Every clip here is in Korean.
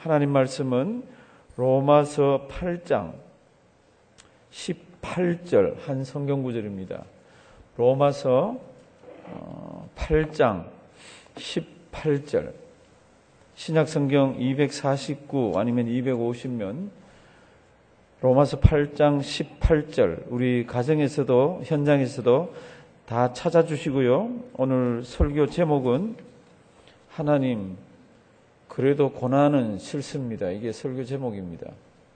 하나님 말씀은 로마서 8장 18절 한 성경 구절입니다. 로마서 8장 18절 신약성경 249 아니면 250면 로마서 8장 18절 우리 가정에서도 현장에서도 다 찾아주시고요. 오늘 설교 제목은 하나님 그래도 고난은 싫습니다. 이게 설교 제목입니다.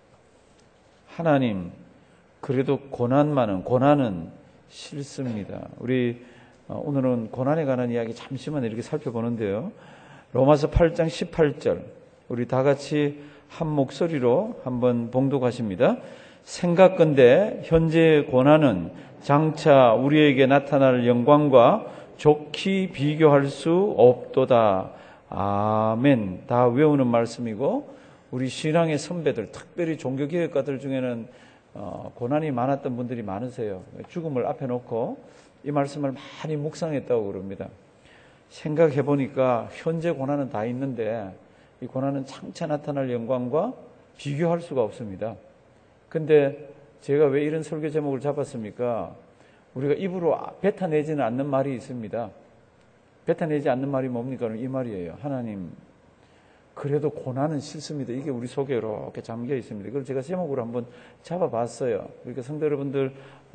하나님 그래도 고난은 싫습니다. 우리 오늘은 고난에 관한 이야기 잠시만 이렇게 살펴보는데요. 로마서 8장 18절 우리 다 같이 한 목소리로 한번 봉독하십니다. 생각건대 현재의 고난은 장차 우리에게 나타날 영광과 좋게 비교할 수 없도다. 아멘. 다 외우는 말씀이고 우리 신앙의 선배들 특별히 종교개혁가들 중에는 고난이 많았던 분들이 많으세요. 죽음을 앞에 놓고 이 말씀을 많이 묵상했다고 그럽니다. 생각해 보니까 현재 고난은 다 있는데 이 고난은 장차 나타날 영광과 비교할 수가 없습니다. 근데 제가 왜 이런 설교 제목을 잡았습니까? 우리가 입으로 뱉어내지는 않는 말이 있습니다. 뱉어내지 않는 말이 뭡니까? 이 말이에요. 하나님 그래도 고난은 싫습니다. 이게 우리 속에 이렇게 잠겨 있습니다. 그걸 제가 제목으로 한번 잡아봤어요. 그러니까 성도 여러분들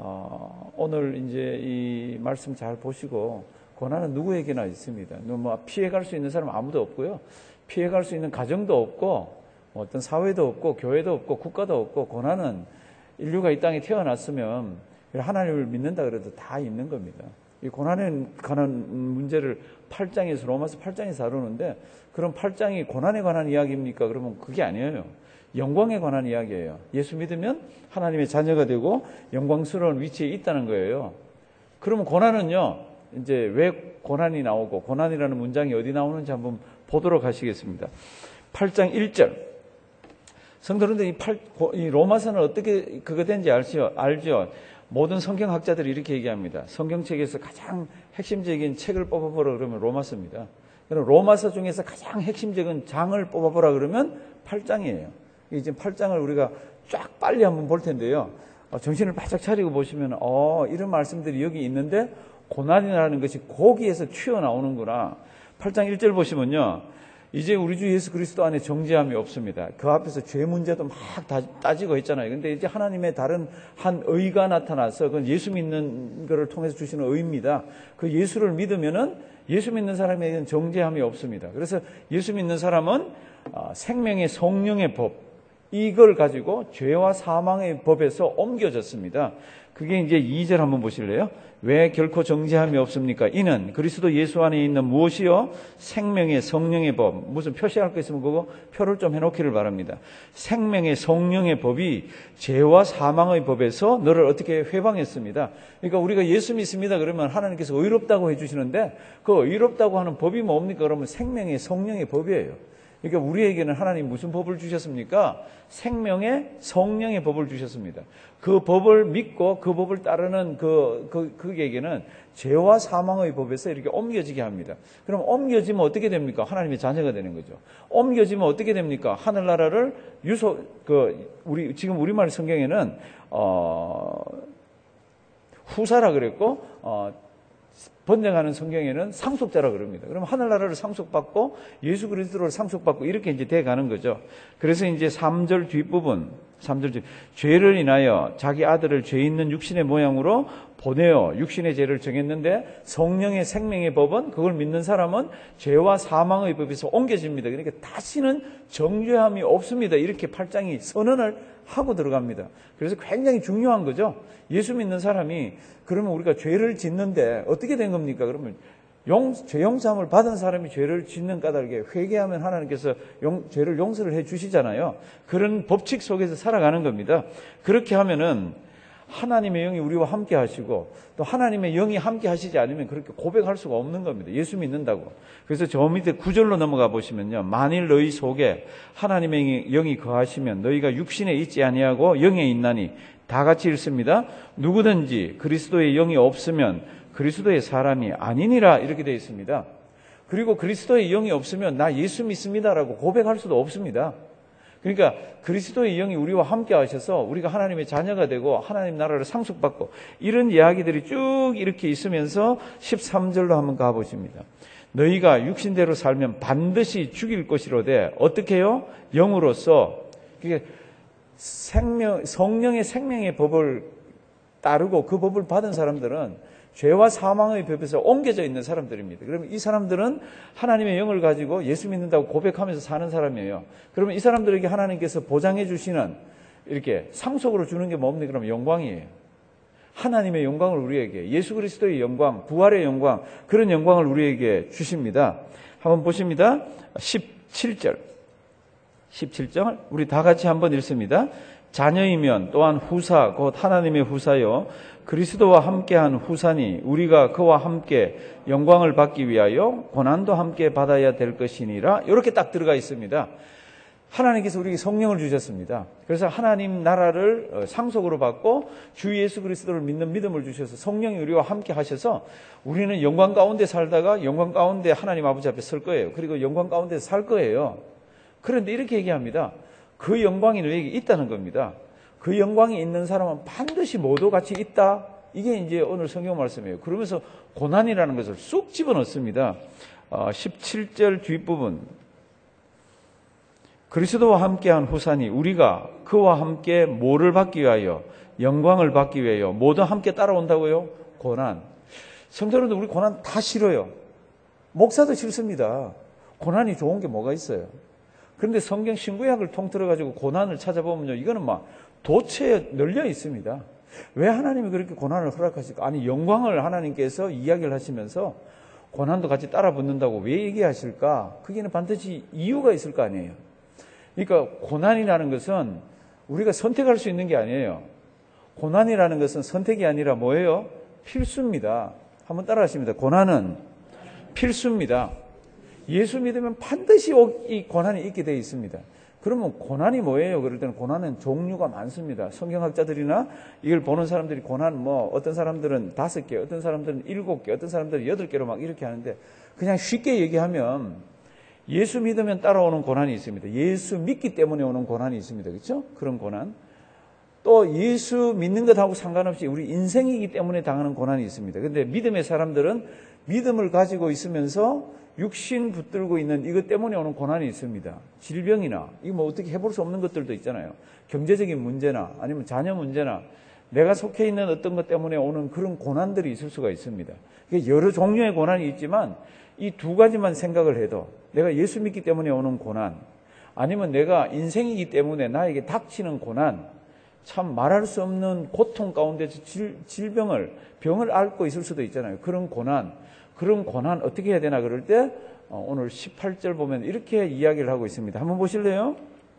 오늘 이제 이 말씀 잘 보시고 고난은 누구에게나 있습니다. 뭐 피해갈 수 있는 사람 아무도 없고요. 피해갈 수 있는 가정도 없고 어떤 사회도 없고 교회도 없고 국가도 없고 고난은 인류가 이 땅에 태어났으면 하나님을 믿는다 그래도 다 있는 겁니다. 이 고난에 관한 문제를 8장에서 로마서 8장에서 다루는데 그럼 8장이 고난에 관한 이야기입니까? 그러면 그게 아니에요. 영광에 관한 이야기예요. 예수 믿으면 하나님의 자녀가 되고 영광스러운 위치에 있다는 거예요. 그러면 고난은요. 이제 왜 고난이 나오고 고난이라는 문장이 어디 나오는지 한번 보도록 하시겠습니다. 8장 1절. 성도님들 이 로마서는 어떻게 그거 된지 알죠? 모든 성경학자들이 이렇게 얘기합니다. 성경책에서 가장 핵심적인 책을 뽑아보라 그러면 로마서입니다. 그럼 로마서 중에서 가장 핵심적인 장을 뽑아보라 그러면 8장이에요. 이제 8장을 우리가 쫙 빨리 한번 볼 텐데요. 정신을 바짝 차리고 보시면 이런 말씀들이 여기 있는데 고난이라는 것이 거기에서 튀어나오는구나. 8장 1절 보시면요. 이제 우리 주 예수 그리스도 안에 정죄함이 없습니다. 그 앞에서 죄 문제도 막 따지고 있잖아요. 근데 이제 하나님의 다른 한 의가 나타나서 그건 예수 믿는 것을 통해서 주시는 의입니다. 그 예수를 믿으면은 예수 믿는 사람에게는 정죄함이 없습니다. 그래서 예수 믿는 사람은 생명의 성령의 법 이걸 가지고 죄와 사망의 법에서 옮겨졌습니다. 그게 이제 2절 한번 보실래요? 왜 결코 정죄함이 없습니까? 이는 그리스도 예수 안에 있는 무엇이요? 생명의 성령의 법. 무슨 표시할 거 있으면 그거 표를 좀 해놓기를 바랍니다. 생명의 성령의 법이 죄와 사망의 법에서 너를 어떻게 회방했습니다. 그러니까 우리가 예수 믿습니다. 그러면 하나님께서 의롭다고 해주시는데 그 의롭다고 하는 법이 뭡니까? 그러면 생명의 성령의 법이에요. 그러니까 우리에게는 하나님 무슨 법을 주셨습니까? 생명의 성령의 법을 주셨습니다. 그 법을 믿고 그 법을 따르는 그에게는 죄와 사망의 법에서 이렇게 옮겨지게 합니다. 그럼 옮겨지면 어떻게 됩니까? 하나님의 자녀가 되는 거죠. 옮겨지면 어떻게 됩니까? 하늘나라를 지금 우리말 성경에는 후사라 그랬고 번역하는 성경에는 상속자라 그럽니다. 그럼 하늘나라를 상속받고 예수 그리스도를 상속받고 이렇게 이제 돼 가는 거죠. 그래서 이제 3절 뒷부분, 3절 뒷 죄를 인하여 자기 아들을 죄 있는 육신의 모양으로 보내어 육신의 죄를 정했는데 성령의 생명의 법은 그걸 믿는 사람은 죄와 사망의 법에서 옮겨집니다. 그러니까 다시는 정죄함이 없습니다. 이렇게 8장이 선언을 하고 들어갑니다. 그래서 굉장히 중요한 거죠. 예수 믿는 사람이 그러면 우리가 죄를 짓는데 어떻게 된 겁니까? 그러면 죄 용서함을 받은 사람이 죄를 짓는 까닭에 회개하면 하나님께서 죄를 용서를 해 주시잖아요. 그런 법칙 속에서 살아가는 겁니다. 그렇게 하면은 하나님의 영이 우리와 함께 하시고 또 하나님의 영이 함께 하시지 않으면 그렇게 고백할 수가 없는 겁니다. 예수 믿는다고. 그래서 저 밑에 9절로 넘어가 보시면요. 만일 너희 속에 하나님의 영이 거하시면 너희가 육신에 있지 아니하고 영에 있나니 다 같이 읽습니다. 누구든지 그리스도의 영이 없으면 그리스도의 사람이 아니니라 이렇게 되어 있습니다. 그리고 그리스도의 영이 없으면 나 예수 믿습니다라고 고백할 수도 없습니다. 그러니까 그리스도의 영이 우리와 함께 하셔서 우리가 하나님의 자녀가 되고 하나님 나라를 상속받고 이런 이야기들이 쭉 이렇게 있으면서 13절로 한번 가보십니다. 너희가 육신대로 살면 반드시 죽일 것이로되 어떻게 해요? 영으로서 성령의 생명의 법을 따르고 그 법을 받은 사람들은 죄와 사망의 법에서 옮겨져 있는 사람들입니다. 그러면 이 사람들은 하나님의 영을 가지고 예수 믿는다고 고백하면서 사는 사람이에요. 그러면 이 사람들에게 하나님께서 보장해 주시는 이렇게 상속으로 주는 게 뭡니까? 그러면 영광이에요. 하나님의 영광을 우리에게, 예수 그리스도의 영광, 부활의 영광, 그런 영광을 우리에게 주십니다. 한번 보십니다. 17절 우리 다 같이 한번 읽습니다. 자녀이면 또한 후사 곧 하나님의 후사요 그리스도와 함께한 후사니 우리가 그와 함께 영광을 받기 위하여 고난도 함께 받아야 될 것이니라. 이렇게 딱 들어가 있습니다. 하나님께서 우리에게 성령을 주셨습니다. 그래서 하나님 나라를 상속으로 받고 주 예수 그리스도를 믿는 믿음을 주셔서 성령이 우리와 함께 하셔서 우리는 영광 가운데 살다가 영광 가운데 하나님 아버지 앞에 설 거예요. 그리고 영광 가운데 살 거예요. 그런데 이렇게 얘기합니다. 그 영광이 너에게 있다는 겁니다. 그 영광이 있는 사람은 반드시 모두 같이 있다. 이게 이제 오늘 성경 말씀이에요. 그러면서 고난이라는 것을 쑥 집어넣습니다. 17절 뒷부분. 그리스도와 함께한 후사니 우리가 그와 함께 뭐를 받기 위하여 영광을 받기 위하여 모두 함께 따라온다고요? 고난. 성도들도 우리 고난 다 싫어요. 목사도 싫습니다. 고난이 좋은 게 뭐가 있어요? 그런데 성경 신구약을 통틀어가지고 고난을 찾아보면요. 이거는 막 도처에 널려 있습니다. 왜 하나님이 그렇게 고난을 허락하실까? 아니, 영광을 하나님께서 이야기를 하시면서 고난도 같이 따라 붙는다고 왜 얘기하실까? 그게는 반드시 이유가 있을 거 아니에요. 그러니까 고난이라는 것은 우리가 선택할 수 있는 게 아니에요. 고난이라는 것은 선택이 아니라 뭐예요? 필수입니다. 한번 따라 하십니다. 고난은 필수입니다. 예수 믿으면 반드시 이 고난이 있게 되어 있습니다. 그러면 고난이 뭐예요? 그럴 때는 고난은 종류가 많습니다. 성경학자들이나 이걸 보는 사람들이 고난 어떤 사람들은 5개, 어떤 사람들은 7개, 어떤 사람들은 8개로 막 이렇게 하는데 그냥 쉽게 얘기하면 예수 믿으면 따라오는 고난이 있습니다. 예수 믿기 때문에 오는 고난이 있습니다. 그렇죠? 그런 고난. 또 예수 믿는 것하고 상관없이 우리 인생이기 때문에 당하는 고난이 있습니다. 그런데 믿음의 사람들은 믿음을 가지고 있으면서 육신 붙들고 있는 이것 때문에 오는 고난이 있습니다. 질병이나 이거 어떻게 해볼 수 없는 것들도 있잖아요. 경제적인 문제나 아니면 자녀 문제나 내가 속해 있는 어떤 것 때문에 오는 그런 고난들이 있을 수가 있습니다. 여러 종류의 고난이 있지만 이 두 가지만 생각을 해도 내가 예수 믿기 때문에 오는 고난 아니면 내가 인생이기 때문에 나에게 닥치는 고난 참 말할 수 없는 고통 가운데서 병을 앓고 있을 수도 있잖아요. 그런 고난 어떻게 해야 되나 그럴 때 오늘 18절 보면 이렇게 이야기를 하고 있습니다. 한번 보실래요?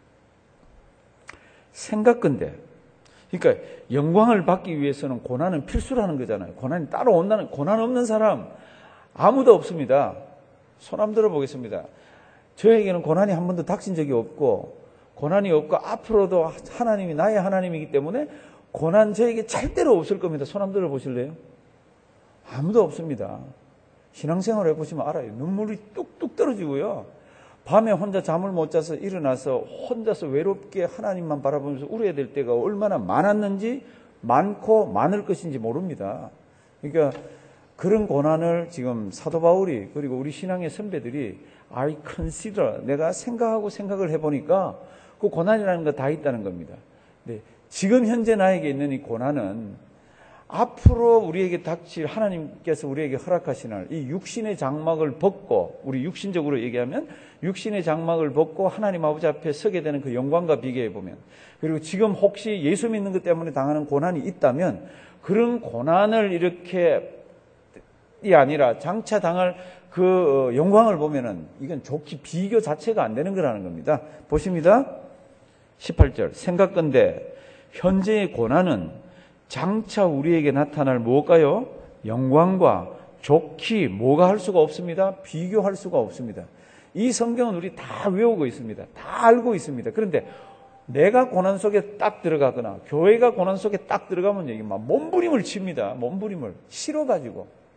생각건대. 그러니까 영광을 받기 위해서는 고난은 필수라는 거잖아요. 고난이 따라온다는, 고난 없는 사람 아무도 없습니다. 손 한번 들어보겠습니다. 저에게는 고난이 한 번도 닥친 적이 없고 고난이 없고 앞으로도 하나님이 나의 하나님이기 때문에 고난 저에게 절대로 없을 겁니다. 손 한번 들어보실래요? 아무도 없습니다. 신앙생활 해보시면 알아요. 눈물이 뚝뚝 떨어지고요. 밤에 혼자 잠을 못 자서 일어나서 혼자서 외롭게 하나님만 바라보면서 울어야 될 때가 얼마나 많았는지 많고 많을 것인지 모릅니다. 그러니까 그런 고난을 지금 사도 바울이 그리고 우리 신앙의 선배들이 I consider 내가 생각을 해보니까 그 고난이라는 거 다 있다는 겁니다. 근데 지금 현재 나에게 있는 이 고난은 앞으로 우리에게 닥칠 하나님께서 우리에게 허락하시는 이 육신의 장막을 벗고 우리 육신적으로 얘기하면 육신의 장막을 벗고 하나님 아버지 앞에 서게 되는 그 영광과 비교해 보면 그리고 지금 혹시 예수 믿는 것 때문에 당하는 고난이 있다면 그런 고난을 이렇게 이 아니라 장차 당할 그 영광을 보면은 이건 좋게 비교 자체가 안 되는 거라는 겁니다. 보십니다. 18절 생각건대 현재의 고난은 장차 우리에게 나타날 무엇일까요? 영광과 좋기 뭐가 할 수가 없습니다. 비교할 수가 없습니다. 이 성경은 우리 다 외우고 있습니다. 다 알고 있습니다. 그런데 내가 고난 속에 딱 들어가거나 교회가 고난 속에 딱 들어가면 여기 막 몸부림을 칩니다. 몸부림을 싫어가지고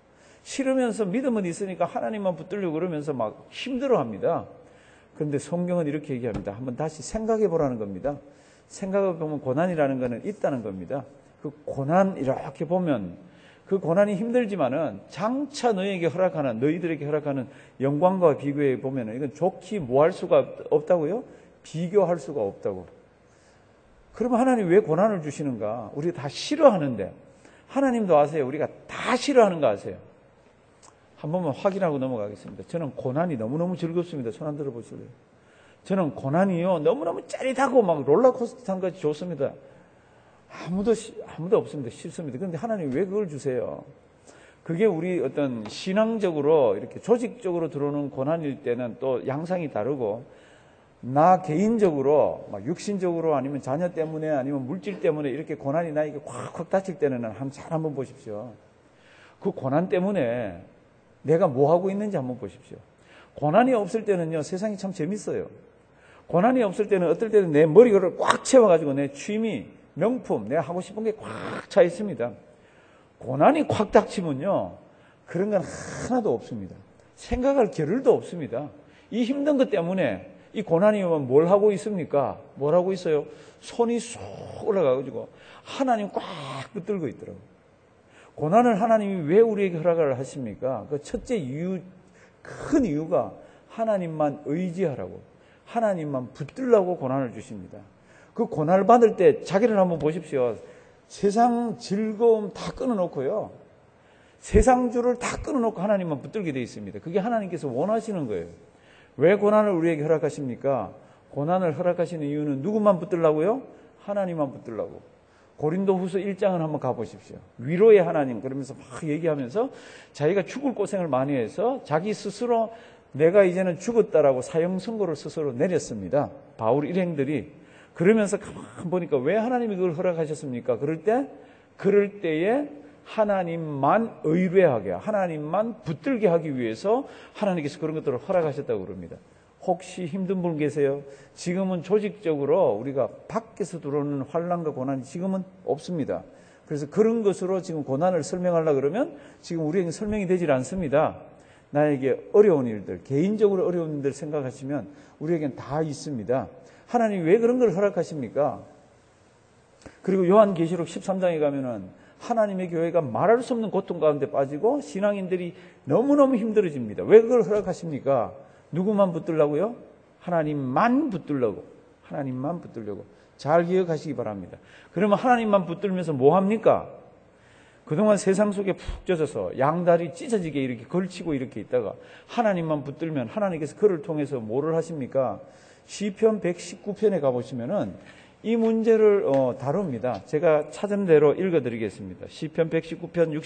싫으면서 믿음은 있으니까 하나님만 붙들려고 그러면서 막 힘들어합니다. 그런데 성경은 이렇게 얘기합니다. 한번 다시 생각해 보라는 겁니다. 생각해 보면 고난이라는 것은 있다는 겁니다. 그 고난 이렇게 보면 그 고난이 힘들지만은 장차 너희들에게 허락하는 영광과 비교해 보면은 이건 좋게 뭐 할 수가 없다고요? 비교할 수가 없다고. 그러면 하나님 왜 고난을 주시는가? 우리가 다 싫어하는데 하나님도 아세요. 우리가 다 싫어하는 거 아세요? 한 번만 확인하고 넘어가겠습니다. 저는 고난이 너무너무 즐겁습니다. 손 안 들어보실래요? 저는 고난이요 너무너무 짜릿하고 막 롤러코스터 탄 것이 좋습니다. 아무도 없습니다. 싫습니다. 그런데 하나님 왜 그걸 주세요? 그게 우리 어떤 신앙적으로 이렇게 조직적으로 들어오는 고난일 때는 또 양상이 다르고, 나 개인적으로 막 육신적으로 아니면 자녀 때문에 아니면 물질 때문에 이렇게 고난이 나에게 콱콱 닥칠 때는 잘 한번 보십시오. 그 고난 때문에 내가 뭐 하고 있는지 한번 보십시오. 고난이 없을 때는요, 세상이 참 재밌어요. 고난이 없을 때는 어떨 때는 내 머리를 꽉 채워가지고 내 취미, 명품, 내가 하고 싶은 게 꽉 차 있습니다. 고난이 콱 닥치면요, 그런 건 하나도 없습니다. 생각할 겨를도 없습니다. 이 힘든 것 때문에 이 고난이 오면 뭘 하고 있습니까? 뭘 하고 있어요? 손이 쏙 올라가가지고 하나님 꽉 붙들고 있더라고요. 고난을 하나님이 왜 우리에게 허락을 하십니까? 그 첫째 이유, 큰 이유가 하나님만 의지하라고, 하나님만 붙들라고 고난을 주십니다. 그 고난을 받을 때 자기를 한번 보십시오. 세상 즐거움 다 끊어놓고요, 세상 줄을 다 끊어놓고 하나님만 붙들게 되어 있습니다. 그게 하나님께서 원하시는 거예요. 왜 고난을 우리에게 허락하십니까? 고난을 허락하시는 이유는 누구만 붙들라고요? 하나님만 붙들라고. 고린도후서 1장을 한번 가보십시오. 위로의 하나님 그러면서 막 얘기하면서 자기가 죽을 고생을 많이 해서 자기 스스로 내가 이제는 죽었다라고 사형 선고를 스스로 내렸습니다. 바울 일행들이. 그러면서 가만 보니까 왜 하나님이 그걸 허락하셨습니까? 그럴 때에 하나님만 의뢰하게, 하나님만 붙들게 하기 위해서 하나님께서 그런 것들을 허락하셨다고 그럽니다. 혹시 힘든 분 계세요? 지금은 조직적으로 우리가 밖에서 들어오는 환난과 고난이 지금은 없습니다. 그래서 그런 것으로 지금 고난을 설명하려고 그러면 지금 우리에게 설명이 되질 않습니다. 나에게 어려운 일들, 개인적으로 어려운 일들 생각하시면 우리에겐 다 있습니다. 하나님이 왜 그런 걸 허락하십니까? 그리고 요한계시록 13장에 가면은 하나님의 교회가 말할 수 없는 고통 가운데 빠지고 신앙인들이 너무너무 힘들어집니다. 왜 그걸 허락하십니까? 누구만 붙들라고요? 하나님만 붙들려고. 하나님만 붙들려고. 잘 기억하시기 바랍니다. 그러면 하나님만 붙들면서 뭐 합니까? 그동안 세상 속에 푹 젖어서 양다리 찢어지게 이렇게 걸치고 이렇게 있다가 하나님만 붙들면 하나님께서 그를 통해서 뭐를 하십니까? 시편 119편에 가보시면은 이 문제를 다룹니다. 제가 찾은 대로 읽어드리겠습니다. 시편 119편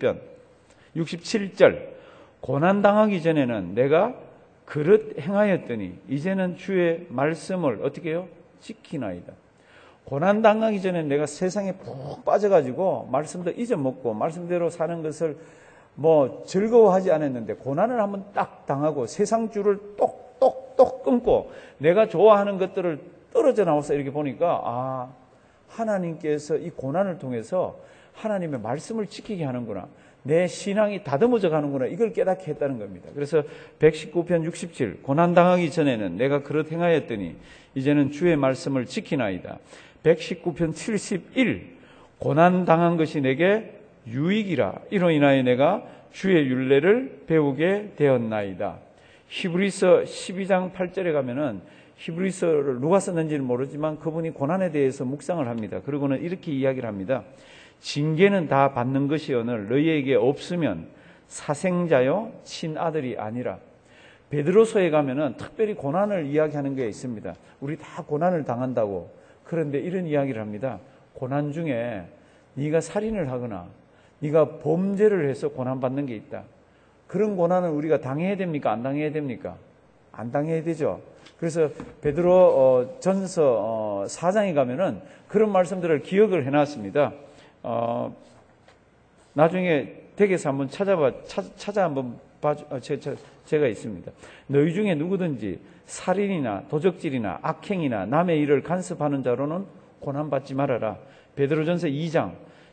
67절. 고난당하기 전에는 내가 그릇 행하였더니 이제는 주의 말씀을 어떻게 해요? 지키나이다. 고난당하기 전에 내가 세상에 푹 빠져가지고 말씀도 잊어먹고 말씀대로 사는 것을 뭐 즐거워하지 않았는데 고난을 한번 딱 당하고 세상 줄을 똑똑똑 끊고 내가 좋아하는 것들을 떨어져 나와서 이렇게 보니까 하나님께서 이 고난을 통해서 하나님의 말씀을 지키게 하는구나. 내 신앙이 다듬어져 가는구나. 이걸 깨닫게 했다는 겁니다. 그래서 119편 67 고난당하기 전에는 내가 그릇 행하였더니 이제는 주의 말씀을 지키나이다. 119편 71 고난당한 것이 내게 유익이라 이로 인하여 내가 주의 율례를 배우게 되었나이다. 히브리서 12장 8절에 가면은 히브리서를 누가 썼는지는 모르지만 그분이 고난에 대해서 묵상을 합니다. 그리고는 이렇게 이야기를 합니다. 징계는 다 받는 것이오늘 너희에게 없으면 사생자요 친아들이 아니라. 베드로서에 가면은 특별히 고난을 이야기하는 게 있습니다. 우리 다 고난을 당한다고. 그런데 이런 이야기를 합니다. 고난 중에 네가 살인을 하거나 네가 범죄를 해서 고난받는 게 있다. 그런 고난을 우리가 당해야 됩니까? 안 당해야 됩니까? 안 당해야 되죠. 그래서 베드로 전서 4장에 가면은 그런 말씀들을 기억을 해놨습니다. 나중에 댁에서 한번 찾아 한번 제가 있습니다. 너희 중에 누구든지 살인이나 도적질이나 악행이나 남의 일을 간섭하는 자로는 고난받지 말아라. 베드로전서 2장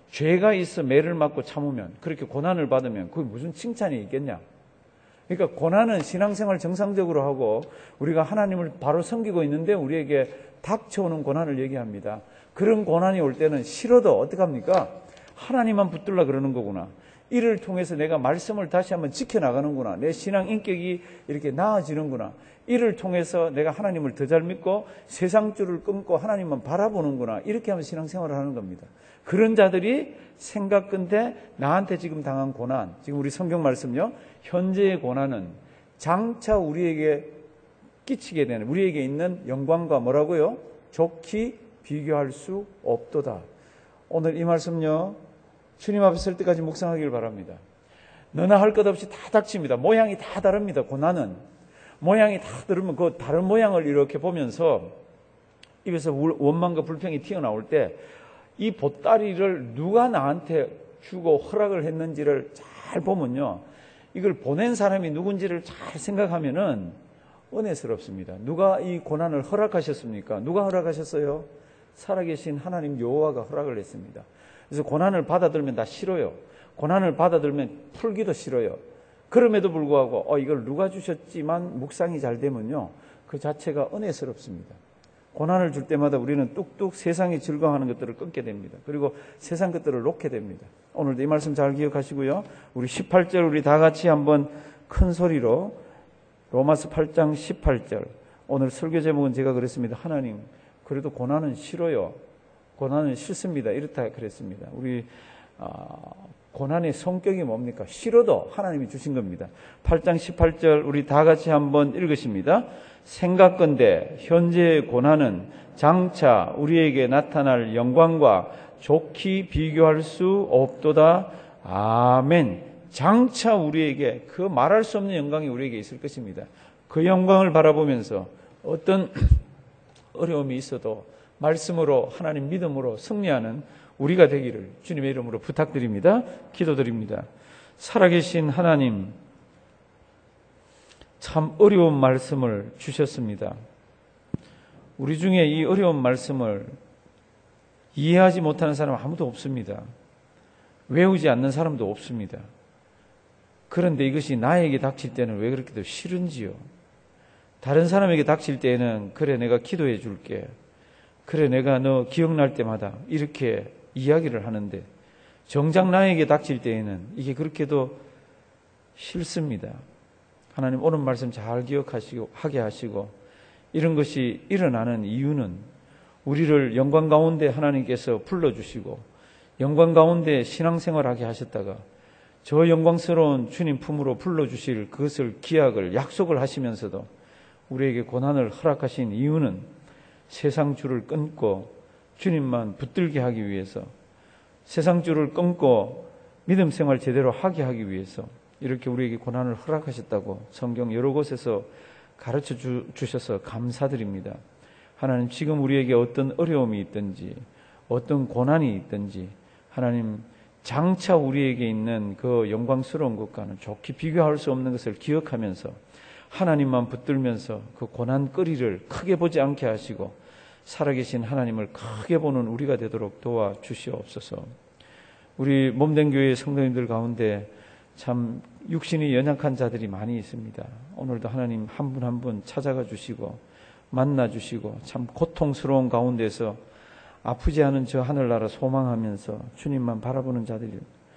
죄가 있어 매를 맞고 참으면, 그렇게 고난을 받으면 그게 무슨 칭찬이 있겠냐? 그러니까 고난은 신앙생활 정상적으로 하고 우리가 하나님을 바로 섬기고 있는데 우리에게 닥쳐오는 고난을 얘기합니다. 그런 고난이 올 때는 싫어도 어떡합니까? 하나님만 붙들라 그러는 거구나. 이를 통해서 내가 말씀을 다시 한번 지켜나가는구나. 내 신앙 인격이 이렇게 나아지는구나. 이를 통해서 내가 하나님을 더 잘 믿고 세상 줄을 끊고 하나님만 바라보는구나. 이렇게 하면 신앙생활을 하는 겁니다. 그런 자들이 생각건대 나한테 지금 당한 고난, 지금 우리 성경 말씀요, 현재의 고난은 장차 우리에게 끼치게 되는, 우리에게 있는 영광과 뭐라고요? 좋게 비교할 수 없도다. 오늘 이 말씀요, 주님 앞에 설 때까지 묵상하기를 바랍니다. 너나 할 것 없이 다 닥칩니다. 모양이 다 다릅니다. 고난은 모양이 다 다르면 그 다른 모양을 이렇게 보면서 입에서 원망과 불평이 튀어나올 때 이 보따리를 누가 나한테 주고 허락을 했는지를 잘 보면요, 이걸 보낸 사람이 누군지를 잘 생각하면은 은혜스럽습니다. 누가 이 고난을 허락하셨습니까? 누가 허락하셨어요? 살아계신 하나님 여호와가 허락을 했습니다. 그래서 고난을 받아들면 다 싫어요. 고난을 받아들면 풀기도 싫어요. 그럼에도 불구하고 이걸 누가 주셨지만 묵상이 잘 되면요, 그 자체가 은혜스럽습니다. 고난을 줄 때마다 우리는 뚝뚝 세상이 즐거워하는 것들을 끊게 됩니다. 그리고 세상 것들을 놓게 됩니다. 오늘도 이 말씀 잘 기억하시고요. 우리 18절 우리 다 같이 한번 큰 소리로, 로마서 8장 18절. 오늘 설교 제목은 제가 그랬습니다. 하나님, 그래도 고난은 싫어요. 고난은 싫습니다. 이렇다 그랬습니다. 우리 고난의 성격이 뭡니까? 싫어도 하나님이 주신 겁니다. 8장 18절 우리 다 같이 한번 읽으십니다. 생각건대 현재의 고난은 장차 우리에게 나타날 영광과 좋게 비교할 수 없도다. 아멘. 장차 우리에게 그 말할 수 없는 영광이 우리에게 있을 것입니다. 그 영광을 바라보면서 어떤 어려움이 있어도 말씀으로, 하나님 믿음으로 승리하는 우리가 되기를 주님의 이름으로 부탁드립니다. 기도드립니다. 살아계신 하나님, 참 어려운 말씀을 주셨습니다. 우리 중에 이 어려운 말씀을 이해하지 못하는 사람 아무도 없습니다. 외우지 않는 사람도 없습니다. 그런데 이것이 나에게 닥칠 때는 왜 그렇게도 싫은지요? 다른 사람에게 닥칠 때에는 그래 내가 기도해 줄게, 그래 내가 너 기억날 때마다 이렇게 이야기를 하는데, 정작 나에게 닥칠 때에는 이게 그렇게도 싫습니다. 하나님 오늘 말씀 잘 기억하시고 하게 하시고, 이런 것이 일어나는 이유는 우리를 영광 가운데 하나님께서 불러주시고 영광 가운데 신앙생활하게 하셨다가 저 영광스러운 주님 품으로 불러주실 그것을 기약을 약속을 하시면서도 우리에게 고난을 허락하신 이유는 세상 줄을 끊고 주님만 붙들게 하기 위해서, 세상 줄을 끊고 믿음 생활 제대로 하게 하기 위해서 이렇게 우리에게 고난을 허락하셨다고 성경 여러 곳에서 가르쳐 주셔서 감사드립니다. 하나님, 지금 우리에게 어떤 어려움이 있든지 어떤 고난이 있든지 하나님, 장차 우리에게 있는 그 영광스러운 것과는 좋게 비교할 수 없는 것을 기억하면서 하나님만 붙들면서 그 고난거리를 크게 보지 않게 하시고 살아계신 하나님을 크게 보는 우리가 되도록 도와주시옵소서. 우리 몸된 교회 성도님들 가운데 참 육신이 연약한 자들이 많이 있습니다. 오늘도 하나님 한 분 한 분 찾아가 주시고 만나 주시고 참 고통스러운 가운데서 아프지 않은 저 하늘나라 소망하면서 주님만 바라보는 자들이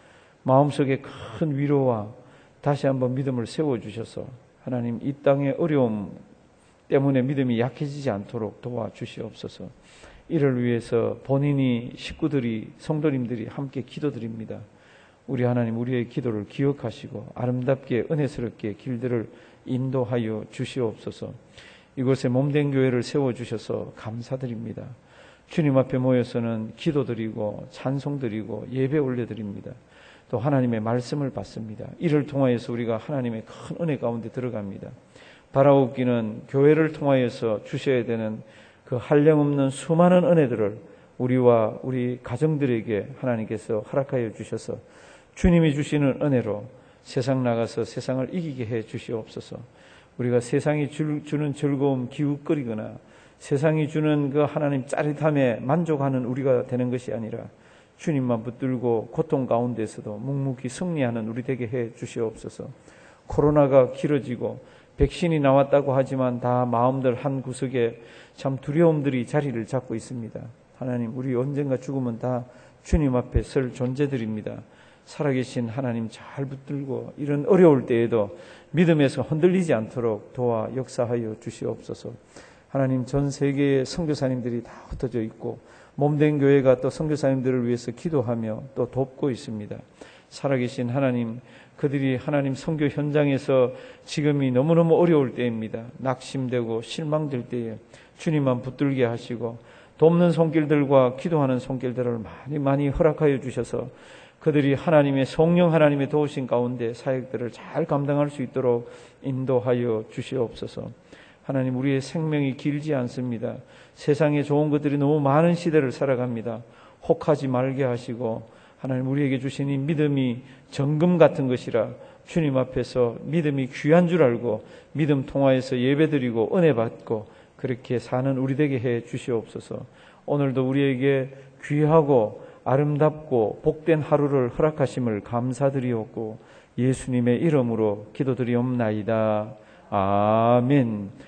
마음속에 큰 위로와 다시 한번 믿음을 세워주셔서 하나님 이 땅의 어려움 때문에 믿음이 약해지지 않도록 도와주시옵소서. 이를 위해서 본인이 식구들이 성도님들이 함께 기도드립니다. 우리 하나님, 우리의 기도를 기억하시고 아름답게 은혜스럽게 길들을 인도하여 주시옵소서. 이곳에 몸된 교회를 세워주셔서 감사드립니다. 주님 앞에 모여서는 기도드리고 찬송드리고 예배 올려드립니다. 또 하나님의 말씀을 받습니다. 이를 통하여서 우리가 하나님의 큰 은혜 가운데 들어갑니다. 바라옵기는 교회를 통하여서 주셔야 되는 그 한량없는 수많은 은혜들을 우리와 우리 가정들에게 하나님께서 허락하여 주셔서 주님이 주시는 은혜로 세상 나가서 세상을 이기게 해 주시옵소서. 우리가 세상이 주는 즐거움 기웃거리거나 세상이 주는 그 하나님 짜릿함에 만족하는 우리가 되는 것이 아니라 주님만 붙들고 고통 가운데서도 묵묵히 승리하는 우리 되게 해 주시옵소서. 코로나가 길어지고 백신이 나왔다고 하지만 다 마음들 한 구석에 참 두려움들이 자리를 잡고 있습니다. 하나님, 우리 언젠가 죽으면 다 주님 앞에 설 존재들입니다. 살아계신 하나님 잘 붙들고 이런 어려울 때에도 믿음에서 흔들리지 않도록 도와 역사하여 주시옵소서. 하나님, 전 세계의 선교사님들이 다 흩어져 있고 몸된 교회가 또 선교사님들을 위해서 기도하며 또 돕고 있습니다. 살아계신 하나님, 그들이 하나님 선교 현장에서 지금이 너무너무 어려울 때입니다. 낙심되고 실망될 때에 주님만 붙들게 하시고 돕는 손길들과 기도하는 손길들을 많이 허락하여 주셔서 그들이 하나님의 성령 하나님의 도우신 가운데 사역들을 잘 감당할 수 있도록 인도하여 주시옵소서. 하나님, 우리의 생명이 길지 않습니다. 세상에 좋은 것들이 너무 많은 시대를 살아갑니다. 혹하지 말게 하시고 하나님, 우리에게 주신 이 믿음이 정금 같은 것이라 주님 앞에서 믿음이 귀한 줄 알고 믿음 통하여서 예배드리고 은혜 받고 그렇게 사는 우리 되게 해 주시옵소서. 오늘도 우리에게 귀하고 아름답고 복된 하루를 허락하심을 감사드리옵고 예수님의 이름으로 기도드리옵나이다. 아멘.